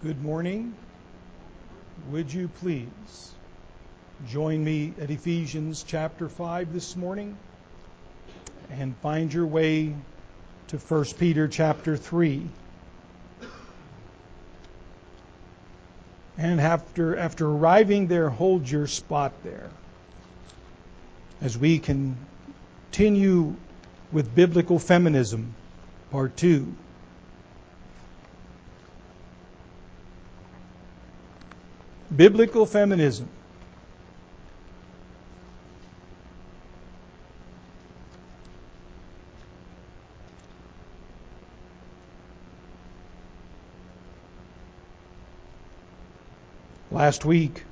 Good morning. Would you please join me at Ephesians chapter 5 this morning and find your way to 1 Peter chapter 3. And after arriving there, hold your spot there as we continue with Biblical Feminism, Part 2. Biblical Feminism. Last week,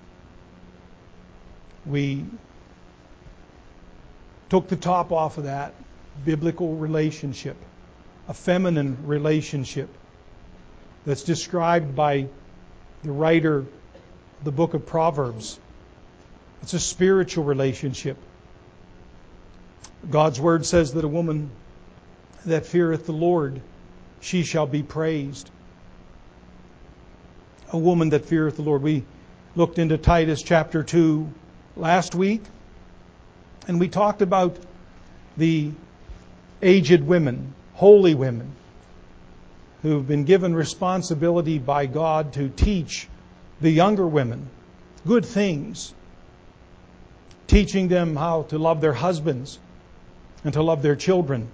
we took the top off of that biblical relationship, a feminine relationship that's described by the writer of the book of Proverbs. It's a spiritual relationship. God's word says that a woman that feareth the Lord, she shall be praised. A woman that feareth the Lord. We looked into Titus chapter 2 last week, and we talked about the aged women, holy women, who've been given responsibility by God to teach the younger women good things, teaching them how to love their husbands and to love their children.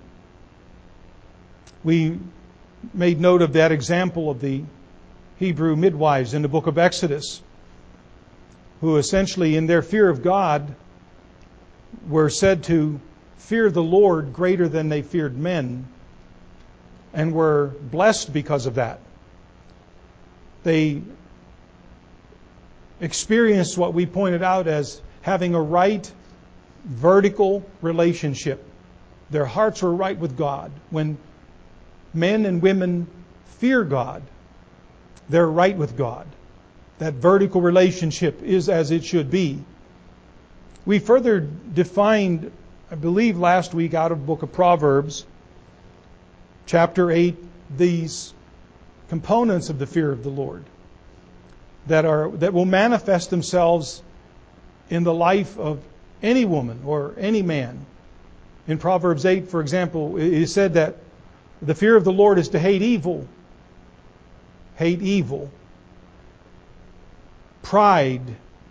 We made note of that example of the Hebrew midwives in the book of Exodus, who essentially in their fear of God were said to fear the Lord greater than they feared men, and were blessed because of that. They experienced what we pointed out as having a right vertical relationship. Their hearts were right with God. When men and women fear God, they're right with God. That vertical relationship is as it should be. We further defined, I believe last week out of the book of Proverbs, chapter 8, these components of the fear of the Lord that will manifest themselves in the life of any woman or any man. In Proverbs 8, for example, it is said that the fear of the Lord is to hate evil, pride,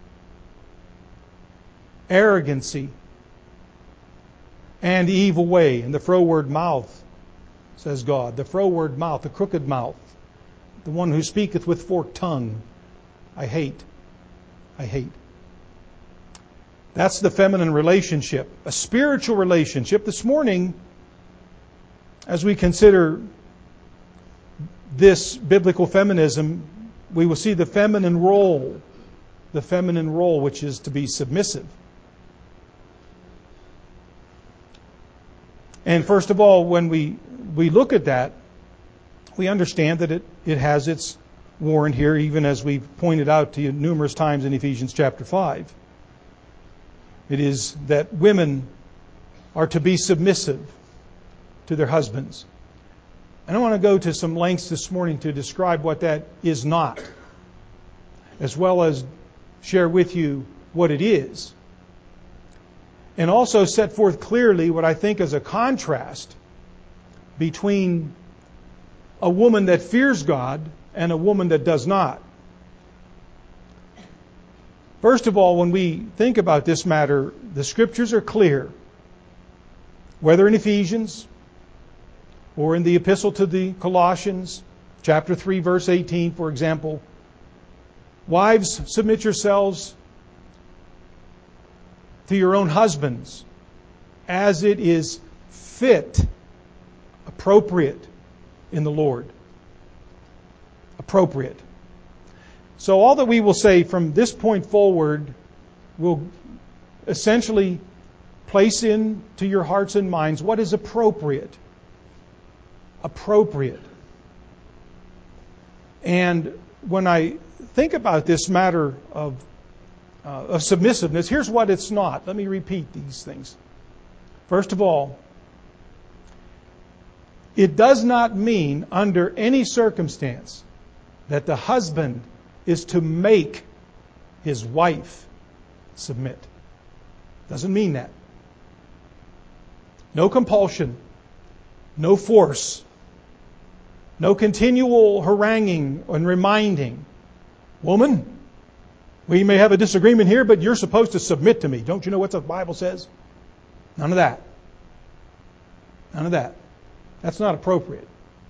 arrogancy, and the evil way, and the froward mouth, says God. The froward mouth, the crooked mouth, the one who speaketh with forked tongue, I hate. That's the feminine relationship. A spiritual relationship. This morning, as we consider this biblical feminism, we will see the feminine role, which is to be submissive. And first of all, when we look at that, we understand that it has its warrant here, even as we've pointed out to you numerous times in Ephesians chapter 5. It is that women are to be submissive to their husbands. And I want to go to some lengths this morning to describe what that is not, as well as share with you what it is. And also set forth clearly what I think is a contrast between a woman that fears God and a woman that does not. First of all, when we think about this matter, the Scriptures are clear. Whether in Ephesians or in the Epistle to the Colossians, chapter 3, verse 18, for example, wives, submit yourselves to your own husbands as it is fit, appropriate in the Lord. Appropriate. So all that we will say from this point forward will essentially place into your hearts and minds what is appropriate. Appropriate. And when I think about this matter of submissiveness, here's what it's not. Let me repeat these things. First of all, it does not mean under any circumstance that the husband is to make his wife submit. Doesn't mean that. No compulsion, no force, no continual haranguing and reminding. Woman, we may have a disagreement here, but you're supposed to submit to me. Don't you know what the Bible says? None of that. None of that. That's not appropriate.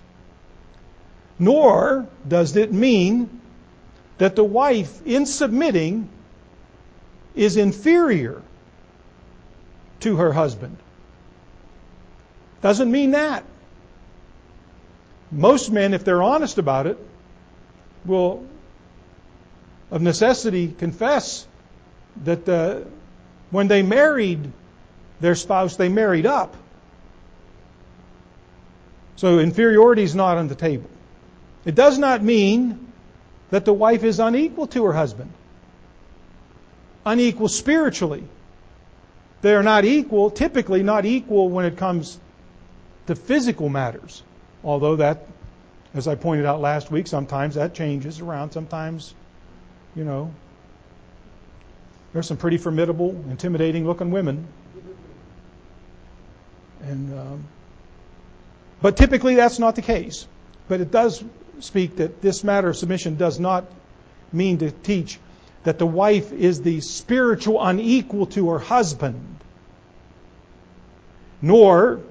Nor does it mean that the wife, in submitting, is inferior to her husband. Doesn't mean that. Most men, if they're honest about it, will of necessity confess that when they married their spouse, they married up. So inferiority is not on the table. It does not mean that the wife is unequal to her husband. Unequal spiritually. They are not equal, typically not equal when it comes to physical matters. Although that, as I pointed out last week, sometimes that changes around. Sometimes, there's some pretty formidable, intimidating looking women. But typically that's not the case. But it does speak that this matter of submission does not mean to teach that the wife is the spiritual unequal to her husband. Nor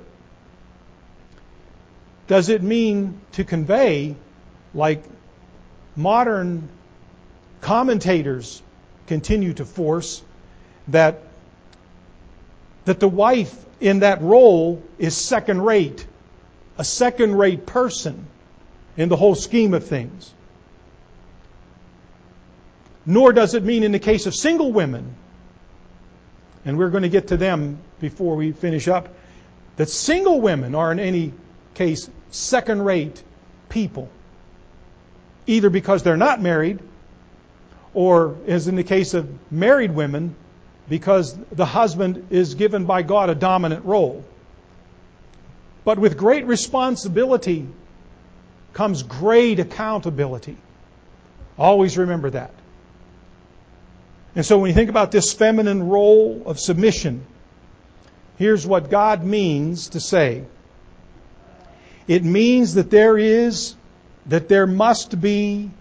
does it mean to convey, like modern commentators continue to force, that the wife in that role is second-rate, a second-rate person in the whole scheme of things. Nor does it mean in the case of single women, and we're going to get to them before we finish up, that single women are in any case second-rate people, either because they're not married, or as in the case of married women, because the husband is given by God a dominant role. But with great responsibility comes great accountability. Always remember that. And so when you think about this feminine role of submission, here's what God means to say. It means that there must be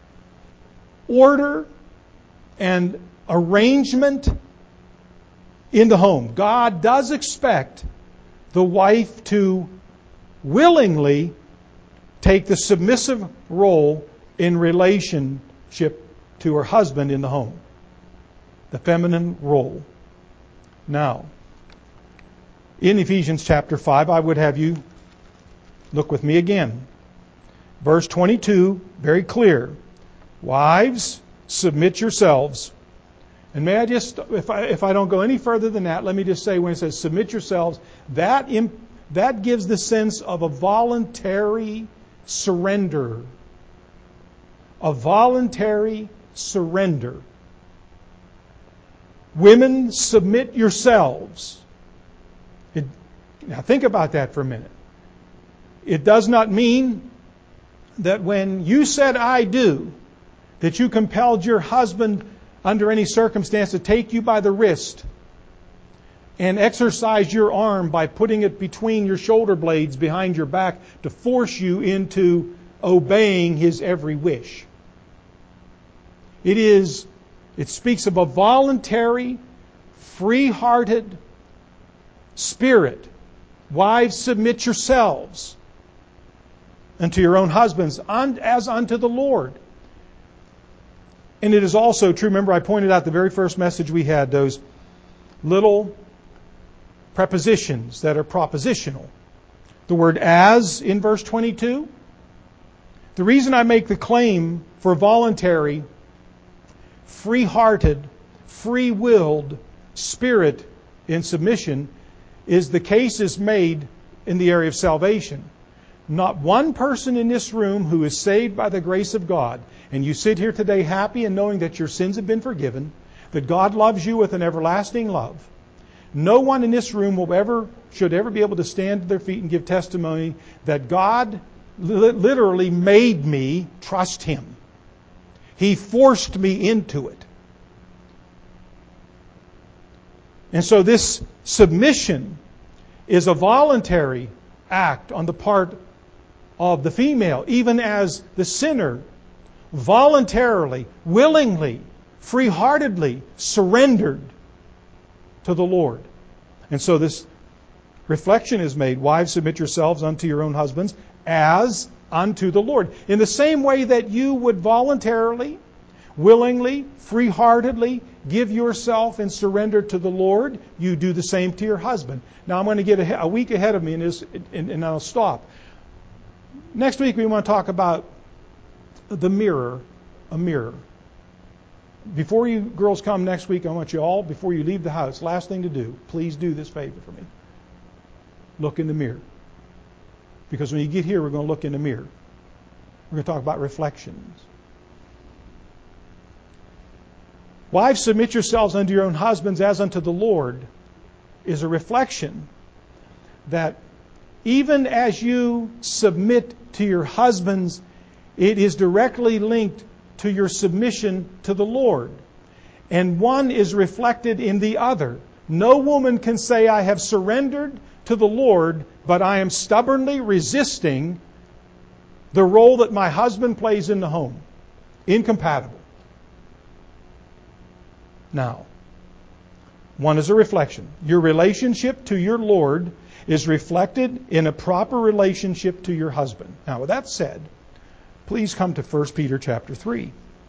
order and arrangement in the home. God does expect the wife to willingly take the submissive role in relationship to her husband in the home. The feminine role. Now, in Ephesians chapter 5, I would have you look with me again. Verse 22, very clear. Wives, submit yourselves. And may I just, if I don't go any further than that, let me just say when it says submit yourselves, that gives the sense of a voluntary surrender. A voluntary surrender. Women, submit yourselves. Now think about that for a minute. It does not mean that when you said I do, that you compelled your husband under any circumstance to take you by the wrist and exercise your arm by putting it between your shoulder blades behind your back to force you into obeying his every wish. It speaks of a voluntary, free-hearted spirit. Wives, submit yourselves unto your own husbands as unto the Lord. And it is also true, remember I pointed out the very first message we had, those little prepositions that are propositional. The word as in verse 22. The reason I make the claim for voluntary, free-hearted, free-willed spirit in submission is the case is made in the area of salvation. Not one person in this room who is saved by the grace of God, and you sit here today happy and knowing that your sins have been forgiven, that God loves you with an everlasting love. No one in this room should ever be able to stand to their feet and give testimony that God literally made me trust Him. He forced me into it. And so this submission is a voluntary act on the part of the female, even as the sinner voluntarily, willingly, free-heartedly surrendered to the Lord. And so this reflection is made. Wives, submit yourselves unto your own husbands as unto the Lord. In the same way that you would voluntarily, willingly, free-heartedly give yourself and surrender to the Lord, you do the same to your husband. Now I'm going to get a week ahead of me in this, and I'll stop. Next week we want to talk about the mirror, a mirror. Before you girls come next week, I want you all, before you leave the house, last thing to do, please do this favor for me. Look in the mirror. Because when you get here, we're going to look in the mirror. We're going to talk about reflections. Wives, submit yourselves unto your own husbands as unto the Lord is a reflection that even as you submit to your husbands, it is directly linked to your submission to the Lord. And one is reflected in the other. No woman can say, I have surrendered to the Lord, but I am stubbornly resisting the role that my husband plays in the home. Incompatible. Now, one is a reflection. Your relationship to your Lord is reflected in a proper relationship to your husband. Now, with that said, please come to 1 Peter chapter 3.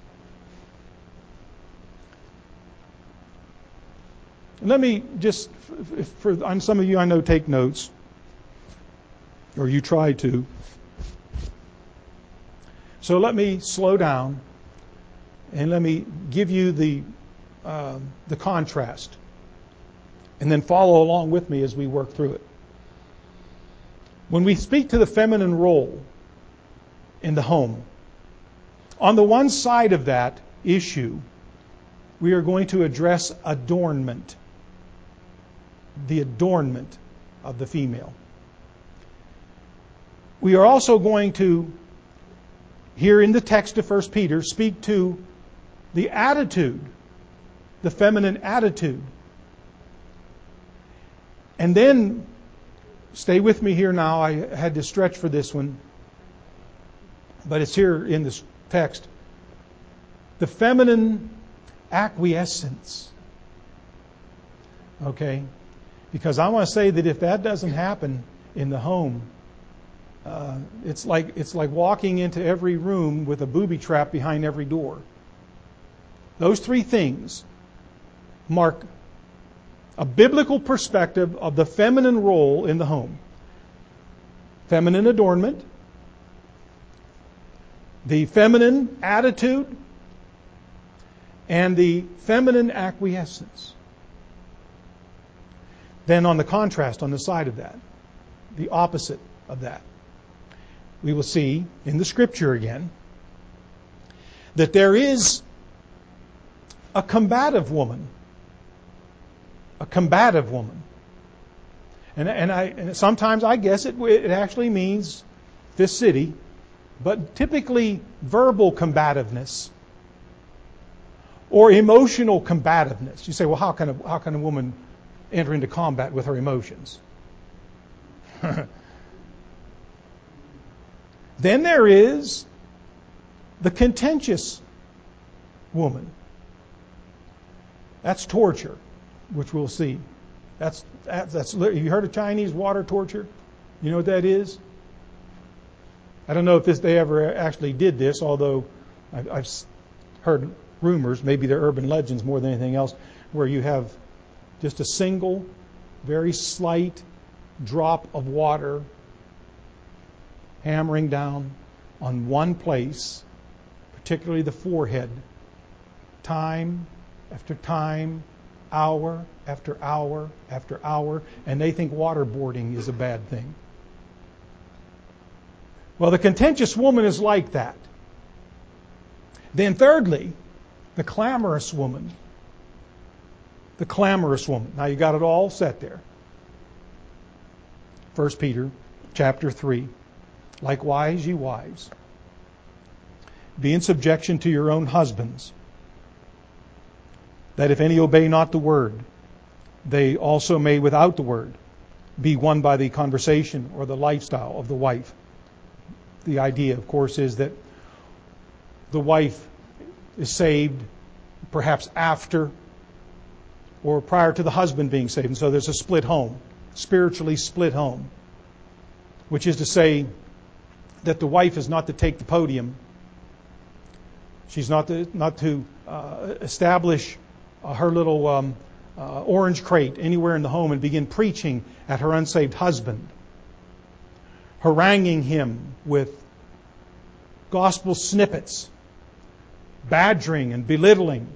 Let me just, on some of you I know take notes, or you try to. So let me slow down and let me give you the contrast, and then follow along with me as we work through it. When we speak to the feminine role in the home, on the one side of that issue, we are going to address adornment, the adornment of the female. We are also going to, here in the text of 1 Peter, speak to the attitude, the feminine attitude. And then, stay with me here now, I had to stretch for this one, but it's here in this text. The feminine acquiescence. Okay? Because I want to say that if that doesn't happen in the home, it's like walking into every room with a booby trap behind every door. Those three things mark a biblical perspective of the feminine role in the home. Feminine adornment, the feminine attitude, and the feminine acquiescence. Then on the contrast, on the side of that, the opposite of that, we will see in the Scripture again that there is a combative woman. A combative woman. And sometimes I guess it actually means this city, but typically verbal combativeness or emotional combativeness. You say, well, how can a woman enter into combat with her emotions? Then there is the contentious woman. That's torture, which we'll see. That's you heard of Chinese water torture? You know what that is? I don't know if they ever actually did this, although I've heard rumors, maybe they're urban legends more than anything else, where you have just a single, very slight drop of water hammering down on one place, particularly the forehead, time after time, hour after hour after hour, and they think waterboarding is a bad thing. Well, the contentious woman is like that. Then thirdly, the clamorous woman. The clamorous woman. Now you got it all set there. 1 Peter chapter 3. Likewise, ye wives, be in subjection to your own husbands, that if any obey not the word, they also may without the word be won by the conversation or the lifestyle of the wife. The idea, of course, is that the wife is saved perhaps after or prior to the husband being saved. And so there's a split home, spiritually split home, which is to say that the wife is not to take the podium. She's not to establish her little orange crate anywhere in the home and begin preaching at her unsaved husband, haranguing him with gospel snippets, badgering and belittling.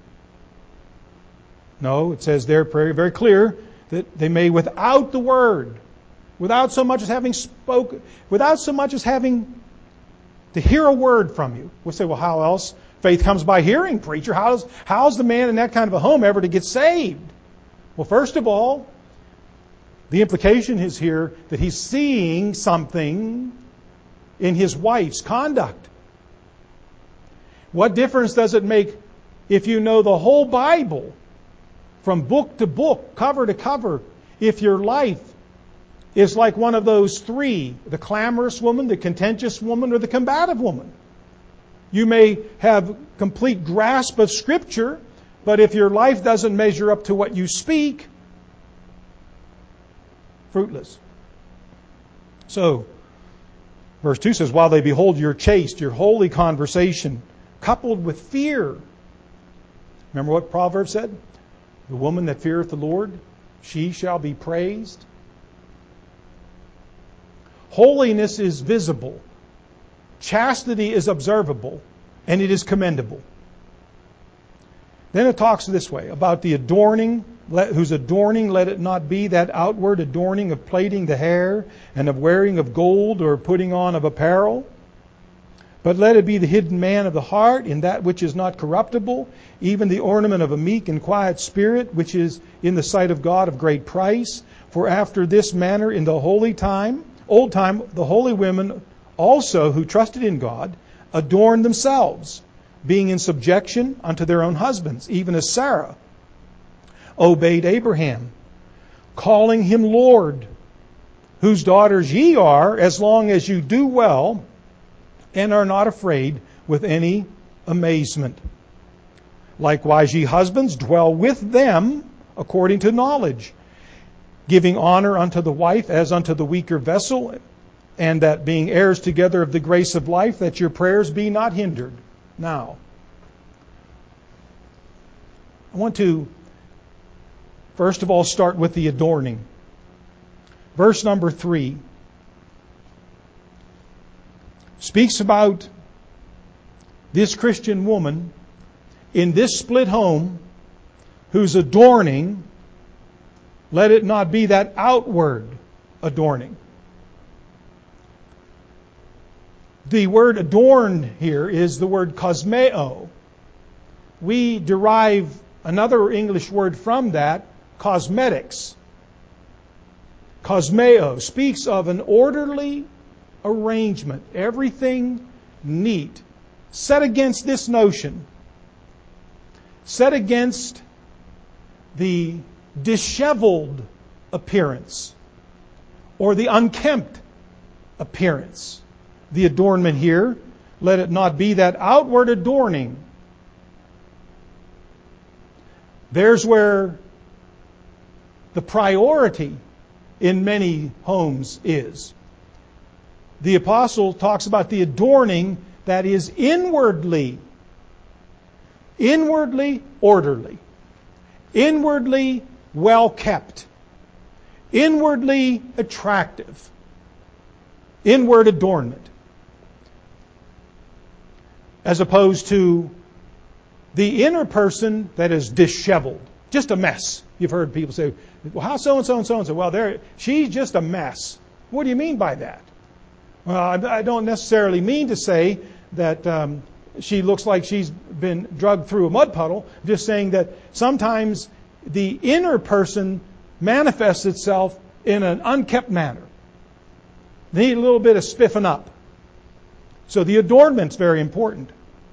No, it says there very, very clear that they may without the word, without so much as having spoken, without so much as having to hear a word from you. We'll say, well, how else? Faith comes by hearing, preacher. How's the man in that kind of a home ever to get saved? Well, first of all, the implication is here that he's seeing something in his wife's conduct. What difference does it make if you know the whole Bible from book to book, cover to cover, if your life is like one of those three, the clamorous woman, the contentious woman, or the combative woman? You may have complete grasp of Scripture, but if your life doesn't measure up to what you speak, fruitless. So, verse 2 says, while they behold your chaste, your holy conversation, coupled with fear. Remember what Proverbs said? The woman that feareth the Lord, she shall be praised. Holiness is visible. Chastity is observable, and it is commendable. Then it talks this way about the adorning, whose adorning let it not be that outward adorning of plaiting the hair and of wearing of gold or putting on of apparel, but let it be the hidden man of the heart in that which is not corruptible, even the ornament of a meek and quiet spirit, which is in the sight of God of great price. For after this manner in the old time, the holy women also who trusted in God adorned themselves, being in subjection unto their own husbands, even as Sarah obeyed Abraham, calling him Lord, whose daughters ye are, as long as you do well and are not afraid with any amazement. Likewise, ye husbands, dwell with them according to knowledge, giving honor unto the wife as unto the weaker vessel, and that being heirs together of the grace of life, that your prayers be not hindered. Now, I want to first of all start with the adorning. Verse number 3 speaks about this Christian woman in this split home whose adorning, let it not be that outward adorning. The word adorn here is the word cosmeo. We derive another English word from that, cosmetics. Cosmeo speaks of an orderly arrangement, everything neat, set against this notion, set against the disheveled appearance or the unkempt appearance. The adornment here, let it not be that outward adorning. There's where the priority in many homes is. The apostle talks about the adorning that is inwardly orderly, inwardly well kept, inwardly attractive, inward adornment, as opposed to the inner person that is disheveled, just a mess. You've heard people say, well, how so-and-so and so-and-so? Well, she's just a mess. What do you mean by that? Well, I don't necessarily mean to say that she looks like she's been drugged through a mud puddle. I'm just saying that sometimes the inner person manifests itself in an unkept manner. They need a little bit of spiffing up. So the adornment's very important.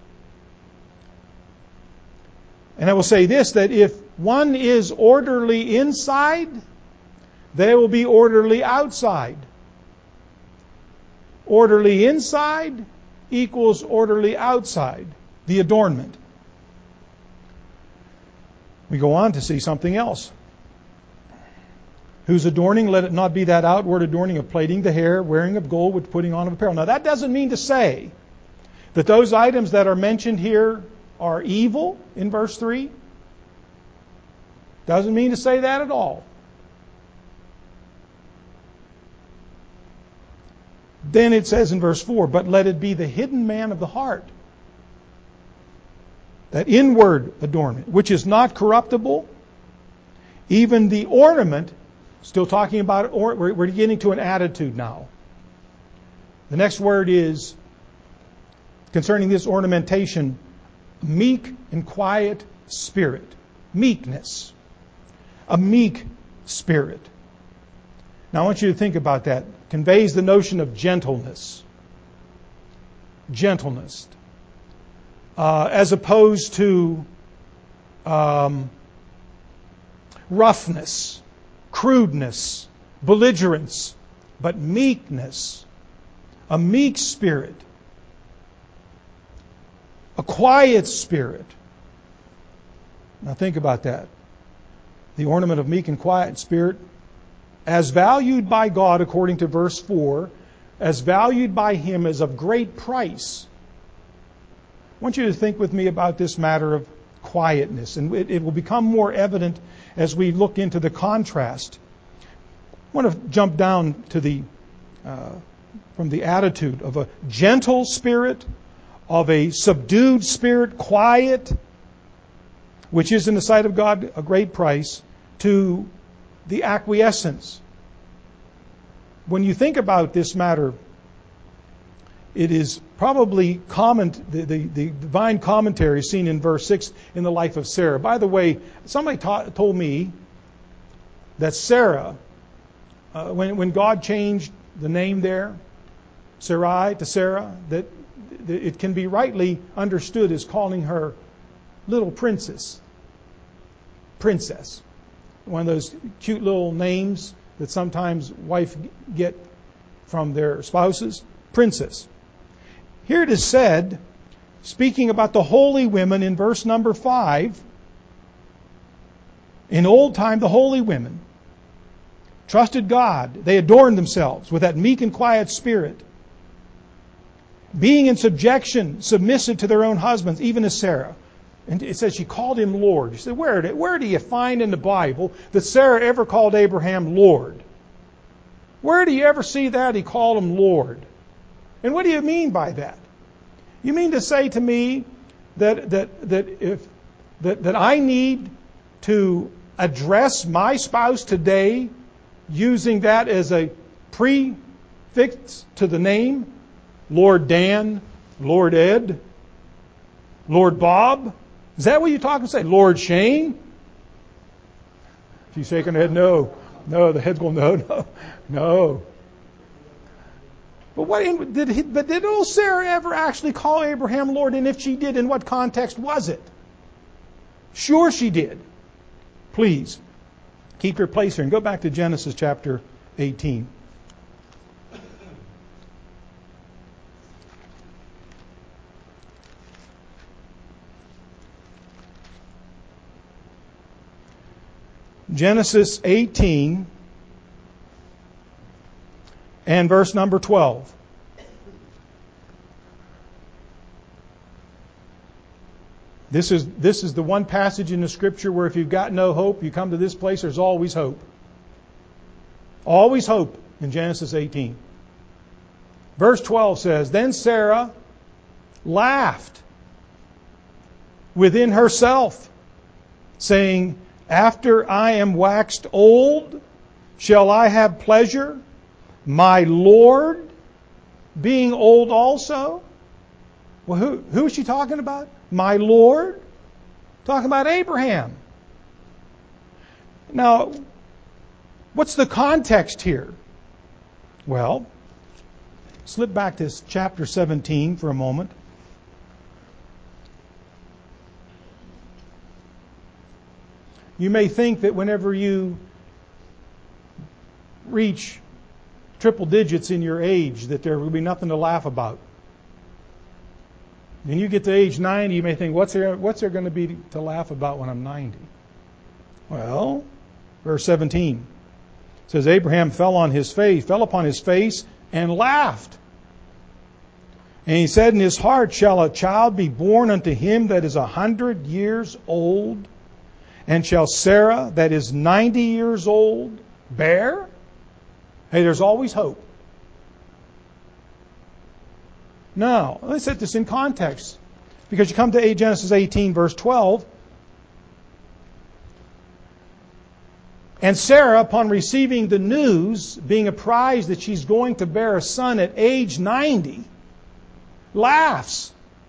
And I will say this, that if one is orderly inside, they will be orderly outside. Orderly inside equals orderly outside, the adornment. We go on to see something else. Whose adorning, let it not be that outward adorning of plaiting the hair, wearing of gold, with putting on of apparel. Now that doesn't mean to say that those items that are mentioned here are evil in verse 3. Doesn't mean to say that at all. Then it says in verse 4, but let it be the hidden man of the heart, that inward adornment, which is not corruptible, even the ornament, still talking about, we're getting to an attitude now. The next word is, concerning this ornamentation, meek and quiet spirit. Meekness. A meek spirit. Now I want you to think about that. It conveys the notion of gentleness. Gentleness. As opposed to roughness, crudeness, belligerence, but meekness. A meek spirit. A quiet spirit. Now think about that. The ornament of meek and quiet spirit, as valued by God according to verse 4, as valued by Him as of great price. I want you to think with me about this matter of quietness, and it will become more evident as we look into the contrast. I want to jump down to from the attitude of a gentle spirit, of a subdued spirit, quiet, which is in the sight of God a great price, to the acquiescence. When you think about this matter, it is probably common, the divine commentary seen in verse 6 in the life of Sarah. By the way, somebody told me that Sarah, when God changed the name there, Sarai to Sarah, that it can be rightly understood as calling her little princess. Princess. One of those cute little names that sometimes wives get from their spouses. Princess. Here it is said, speaking about the holy women in verse number 5, in old time the holy women trusted God. They adorned themselves with that meek and quiet spirit, being in subjection, submissive to their own husbands, even as Sarah. And it says she called him Lord. You say, where do you find in the Bible that Sarah ever called Abraham Lord? Where do you ever see that he called him Lord? And what do you mean by that? You mean to say to me that I need to address my spouse today using that as a prefix to the name? Lord Dan, Lord Ed, Lord Bob? Is that what you're talking about? Lord Shane? She's shaking her head, no. No, the head's going, no. But did old Sarah ever actually call Abraham Lord? And if she did, in what context was it? Sure she did. Please, keep your place here and go back to Genesis chapter 18. Genesis 18 and verse number 12. This is the one passage in the Scripture where if you've got no hope, you come to this place, there's always hope. Always hope in Genesis 18. Verse 12 says, Then Sarah laughed within herself, saying, After I am waxed old, shall I have pleasure, my Lord being old also? Well, who is she talking about? My Lord? Talking about Abraham. Now, what's the context here? Well, slip back to chapter 17 for a moment. You may think that whenever you reach triple digits in your age that there will be nothing to laugh about. When you get to age 90, you may think, what's there going to be to laugh about when I'm 90? Well, verse 17 says, Abraham fell upon his face and laughed. And he said in his heart, shall a child be born unto him that is 100 years old? And shall Sarah, that is 90 years old, bear? Hey, there's always hope. Now, let's set this in context. Because you come to Genesis 18, verse 12. And Sarah, upon receiving the news, being apprised that she's going to bear a son at age 90, laughs.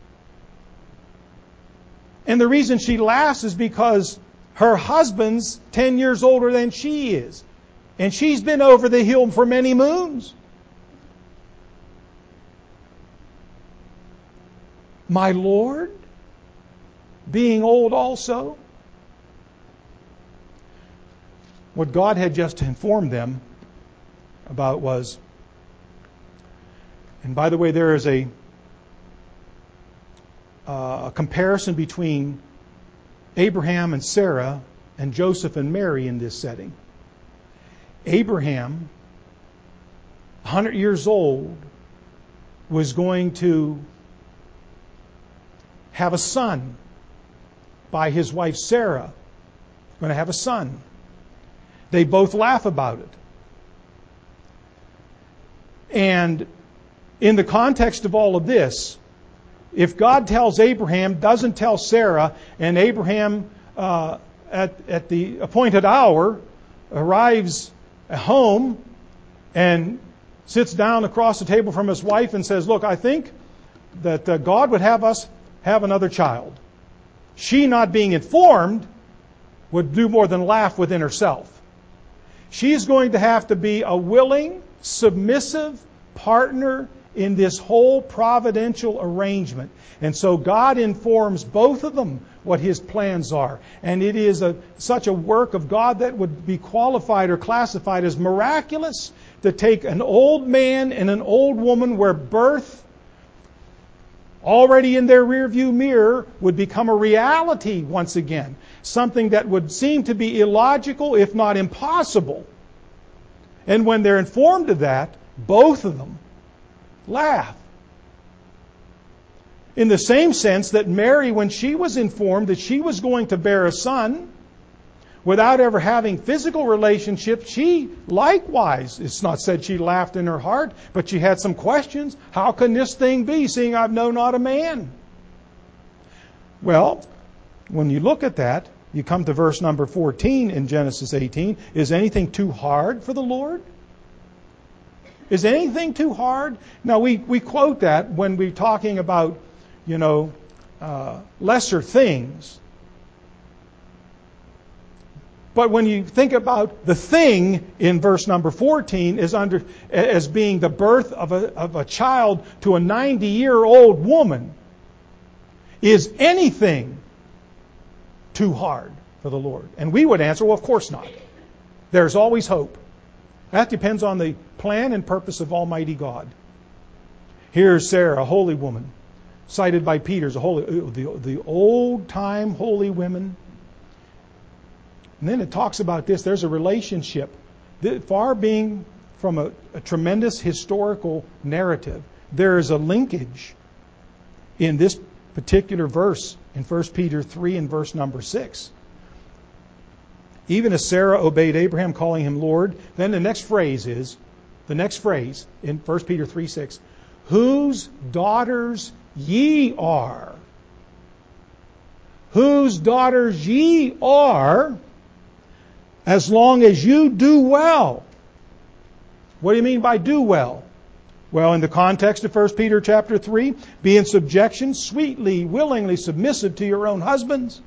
And the reason she laughs is because her husband's 10 years older than she is. And she's been over the hill for many moons. My Lord, being old also. What God had just informed them about was, and by the way, there is a comparison between Abraham and Sarah and Joseph and Mary in this setting. Abraham, 100 years old, was going to have a son by his wife Sarah. Going to have a son. They both laugh about it. And in the context of all of this, if God tells Abraham, doesn't tell Sarah, and Abraham at the appointed hour arrives at home and sits down across the table from his wife and says, look, I think that God would have us have another child. She, not being informed, would do more than laugh within herself. She's going to have to be a willing, submissive partner in this whole providential arrangement. And so God informs both of them what His plans are. And it is such a work of God that would be qualified or classified as miraculous to take an old man and an old woman where birth, already in their rearview mirror, would become a reality once again. Something that would seem to be illogical, if not impossible. And when they're informed of that, both of them laugh. In the same sense that Mary, when she was informed that she was going to bear a son, without ever having physical relationship, she likewise, it's not said she laughed in her heart, but she had some questions. How can this thing be, seeing I know not a man? Well, when you look at that, you come to verse number 14 in Genesis 18. Is anything too hard for the Lord? Is anything too hard? Now, we quote that when we're talking about, lesser things. But when you think about the thing in verse number 14 as being the birth of a child to a 90-year-old woman, is anything too hard for the Lord? And we would answer, well, of course not. There's always hope. That depends on the plan and purpose of Almighty God. Here's Sarah, a holy woman, cited by Peter as the old-time holy women. And then it talks about this. There's a relationship, far being from a tremendous historical narrative. There is a linkage in this particular verse in 1 Peter 3 and verse number 6. Even as Sarah obeyed Abraham, calling him Lord, then the next phrase in 1 Peter 3:6, whose daughters ye are. Whose daughters ye are, as long as you do well. What do you mean by do well? Well, in the context of 1 Peter chapter 3, be in subjection, sweetly, willingly submissive to your own husbands.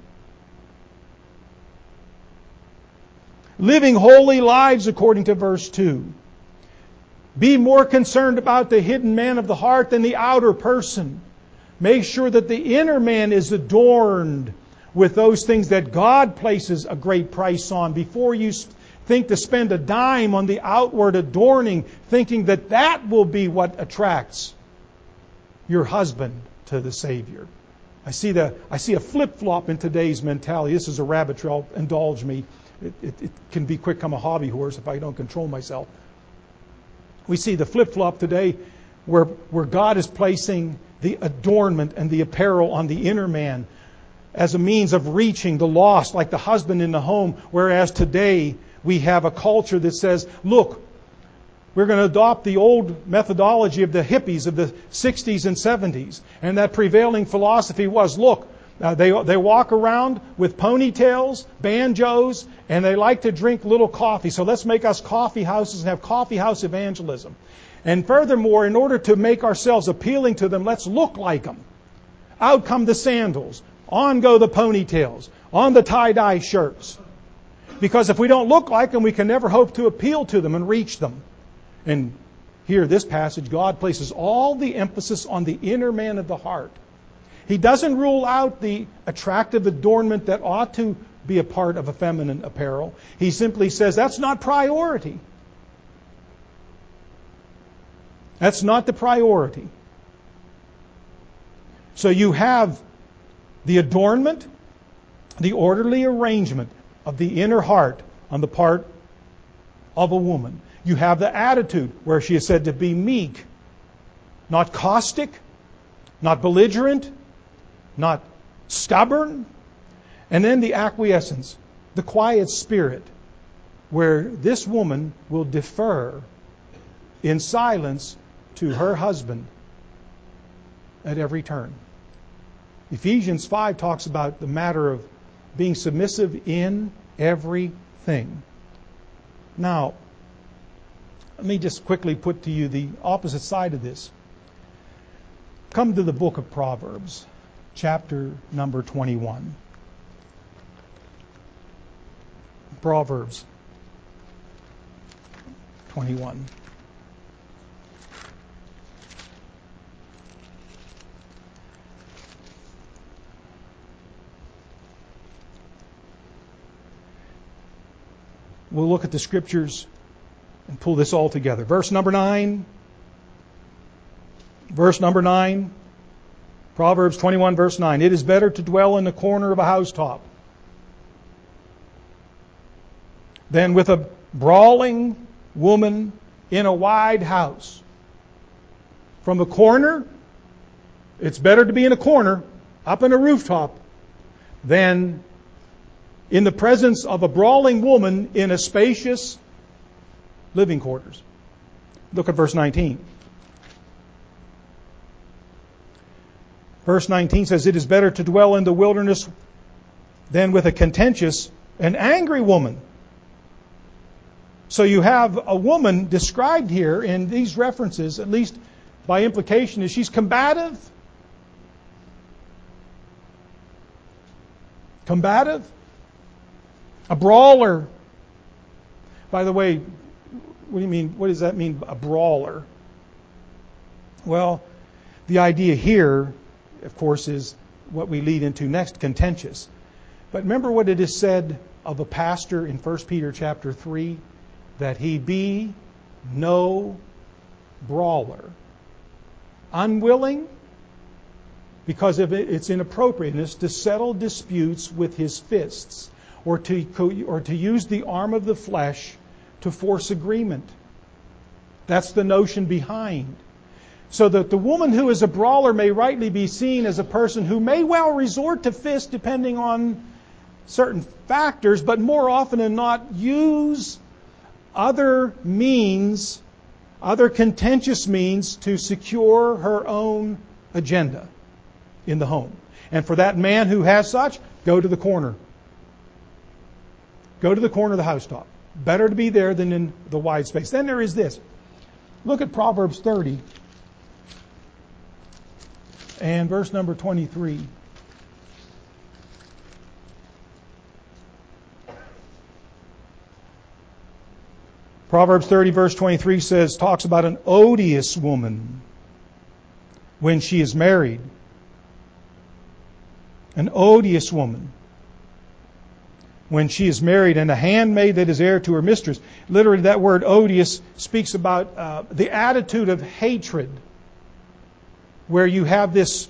Living holy lives according to verse 2. Be more concerned about the hidden man of the heart than the outer person. Make sure that the inner man is adorned with those things that God places a great price on before you think to spend a dime on the outward adorning, thinking that that will be what attracts your husband to the Savior. I see a flip-flop in today's mentality. This is a rabbit trail. Indulge me. It can be quick come a hobby horse if I don't control myself. We see the flip-flop today where God is placing the adornment and the apparel on the inner man as a means of reaching the lost, like the husband in the home, whereas today we have a culture that says, look, we're going to adopt the old methodology of the hippies of the 60s and 70s. And that prevailing philosophy was, look, they walk around with ponytails, banjos, and they like to drink little coffee. So let's make us coffee houses and have coffee house evangelism. And furthermore, in order to make ourselves appealing to them, let's look like them. Out come the sandals. On go the ponytails. On the tie-dye shirts. Because if we don't look like them, we can never hope to appeal to them and reach them. And here, this passage, God places all the emphasis on the inner man of the heart. He doesn't rule out the attractive adornment that ought to be a part of a feminine apparel. He simply says that's not priority. That's not the priority. So you have the adornment, the orderly arrangement of the inner heart on the part of a woman. You have the attitude where she is said to be meek, not caustic, not belligerent, not stubborn. And then the acquiescence, the quiet spirit, where this woman will defer in silence to her husband at every turn. Ephesians 5 talks about the matter of being submissive in everything. Now, let me just quickly put to you the opposite side of this. Come to the book of Proverbs, chapter number 21. Proverbs 21. We'll look at the scriptures and pull this all together. Verse number 9. Verse number 9. Proverbs 21, verse 9. It is better to dwell in the corner of a housetop than with a brawling woman in a wide house. From a corner, it's better to be in a corner, up in a rooftop, than in the presence of a brawling woman in a spacious living quarters. Look at verse 19. Verse 19 says, it is better to dwell in the wilderness than with a contentious and angry woman. So you have a woman described here in these references, at least by implication, is she's combative. Combative. A brawler. By the way, what do you mean? What does that mean, a brawler? Well, the idea here, of course, is what we lead into next, contentious. But remember what it is said of a pastor in 1 Peter chapter 3, that he be no brawler. Unwilling, because of its inappropriateness, to settle disputes with his fists, or to use the arm of the flesh to force agreement. That's the notion behind. So that the woman who is a brawler may rightly be seen as a person who may well resort to fists depending on certain factors, but more often than not use other means, other contentious means to secure her own agenda in the home. And for that man who has such, go to the corner. Go to the corner of the housetop. Better to be there than in the wide space. Then there is this. Look at Proverbs 30 and verse number 23. Proverbs 30 verse 23 talks about an odious woman when she is married. An odious woman when she is married, and a handmaid that is heir to her mistress. Literally, that word odious speaks about the attitude of hatred, where you have this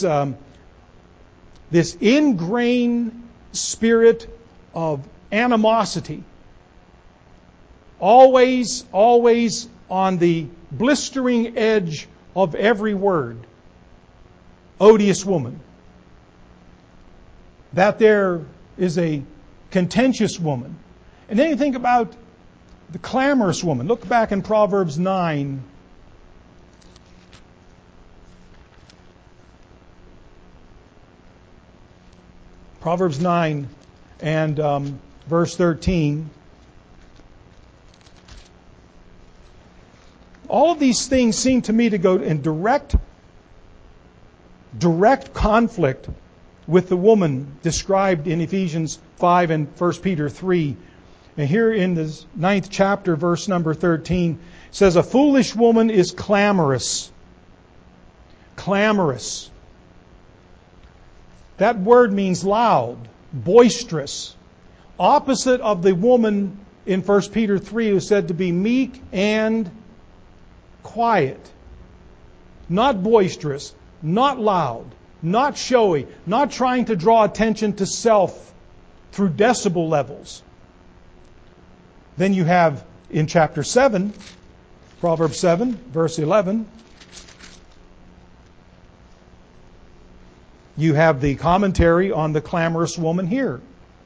ingrained spirit of animosity, always on the blistering edge of every word. Odious woman. That there is a contentious woman. And then you think about the clamorous woman. Look back in Proverbs 9. Proverbs 9 and verse 13. All of these things seem to me to go in direct conflict with the woman described in Ephesians 5 and 1 Peter 3. And here in the 9th chapter, verse number 13, says, a foolish woman is clamorous. Clamorous. That word means loud, boisterous. Opposite of the woman in 1 Peter 3 who is said to be meek and quiet. Not boisterous, not loud, not showy, not trying to draw attention to self through decibel levels. Then you have in chapter 7, Proverbs 7, verse 11, you have the commentary on the clamorous woman here.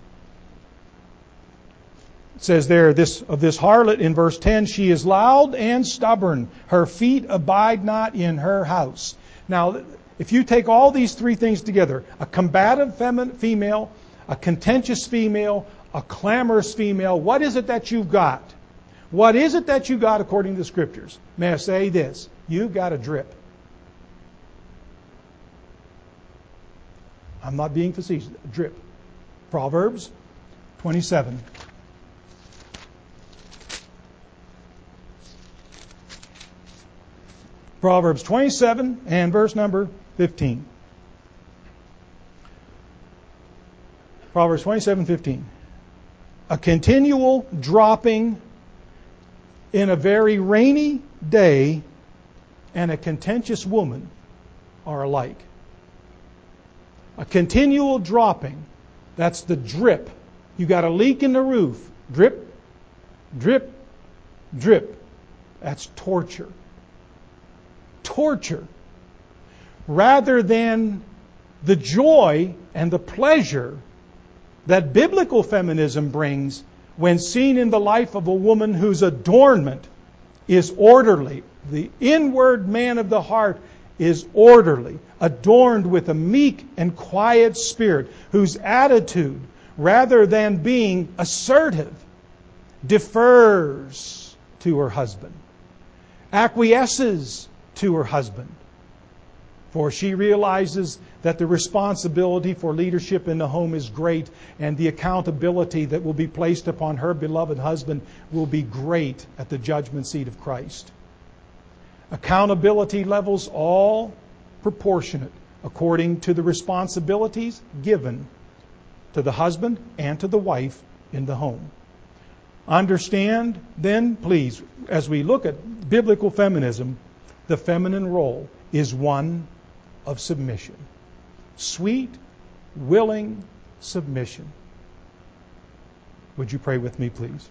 It says there of this harlot in verse 10, she is loud and stubborn. Her feet abide not in her house. Now, if you take all these three things together, a combative female, a contentious female, a clamorous female, what is it that you've got? What is it that you got according to the Scriptures? May I say this? You've got a drip. I'm not being facetious. Drip. Proverbs 27. Proverbs 27 and verse number 15. Proverbs 27:15. A continual dropping in a very rainy day and a contentious woman are alike. A continual dropping, that's the drip. You got a leak in the roof. Drip, drip, drip. That's torture. Torture. Rather than the joy and the pleasure that biblical feminism brings when seen in the life of a woman whose adornment is orderly. The inward man of the heart is orderly, adorned with a meek and quiet spirit, whose attitude, rather than being assertive, defers to her husband, acquiesces to her husband. For she realizes that the responsibility for leadership in the home is great, and the accountability that will be placed upon her beloved husband will be great at the judgment seat of Christ. Accountability levels all proportionate according to the responsibilities given to the husband and to the wife in the home. Understand then, please, as we look at biblical feminism, the feminine role is one of submission. Sweet, willing submission. Would you pray with me, please?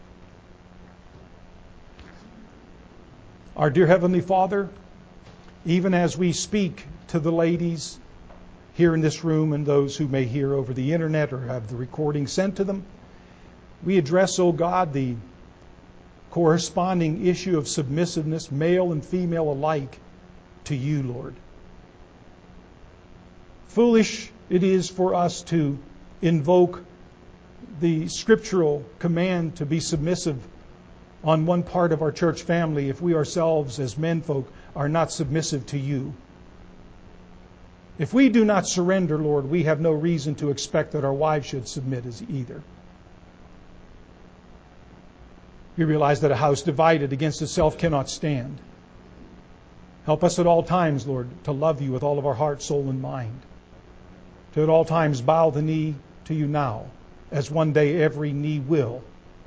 Our dear Heavenly Father, even as we speak to the ladies here in this room and those who may hear over the internet or have the recording sent to them, we address, O God, the corresponding issue of submissiveness, male and female alike, to you, Lord. Foolish it is for us to invoke the scriptural command to be submissive on one part of our church family if we ourselves as menfolk are not submissive to you. If we do not surrender, Lord, we have no reason to expect that our wives should submit as either. We realize that a house divided against itself cannot stand. Help us at all times, Lord, to love you with all of our heart, soul, and mind. To at all times bow the knee to you now, as one day every knee will.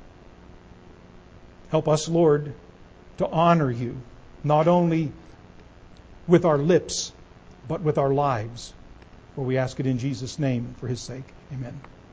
Help us, Lord, to honor you, not only with our lips, but with our lives. For we ask it in Jesus' name, for his sake. Amen.